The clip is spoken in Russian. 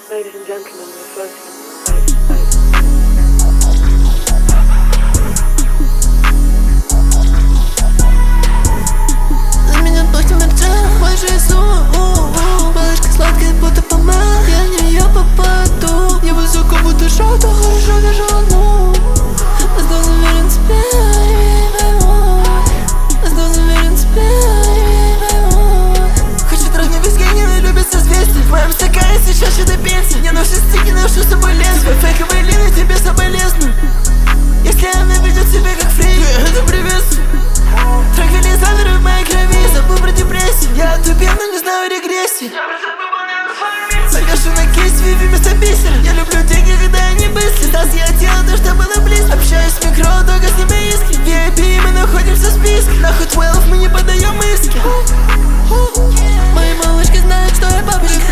Ladies and gentlemen, we're floating. За меня плохо мерчал большой сум. Малышка сладкая, будто помад. Я в нее попаду. Я высоко, будто что-то хорошо вижу одну. Сдался уверен тебе, не пойму. Сдался уверен тебе, не пойму. Хочет родни без гений, но любит созвездие. В моем стакане сейчас что-то пенсия. Не ношу стики, ношу с собой лезвие. Фейковые линии тебе соболезную. Если она ведет себя как фрейк, это приветствую. Транквилизаторы в моей крови. Забыл про депрессию. Я отупел, но не знаю регрессии. Повешу на кейс Виви вместо бисера. Я люблю деньги, когда они быстрые. Стас, я делал то, что было близко. Общаюсь с микро, долго с ними искры. VIP, мы находимся в списке. На Hot 12 мы не подаем иски. Мои малышки знают, что я бабочка.